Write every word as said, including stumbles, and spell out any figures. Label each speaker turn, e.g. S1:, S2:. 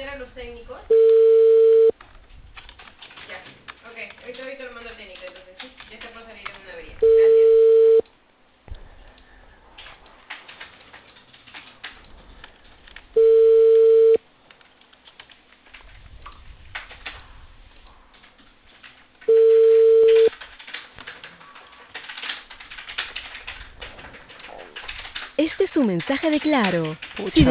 S1: a los técnicos. Ya, ok, ahorita, ahorita lo mando al técnico, entonces sí, ya está por salir en una avería. Gracias.
S2: Este es un mensaje de Claro.
S3: Pucha.
S2: Si